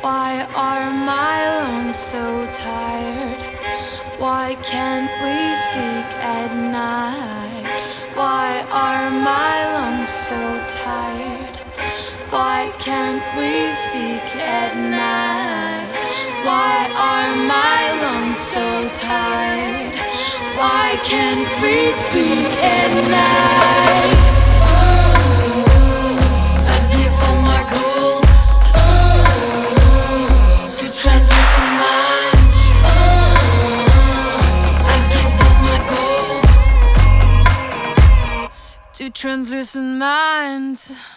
Why are my lungs so tired? Why can't we speak at night? Why are my lungs so tired? Why can't we speak at night? Why are my lungs so tired? Why can't we speak at night? I give all my gold to translucent minds. I give all my gold to translucent minds.